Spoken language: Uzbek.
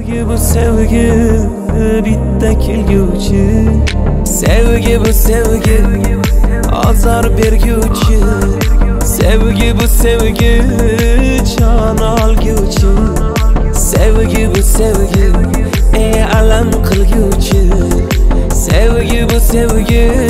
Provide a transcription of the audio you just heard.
Sevgi bu sevgi bitta kelguvchi. Sevgi bu sevgi azar berguvchi. Sevgi bu sevgi can olguvchi. Sevgi bu sevgi alam qilguvchi. Sevgi bu sevgi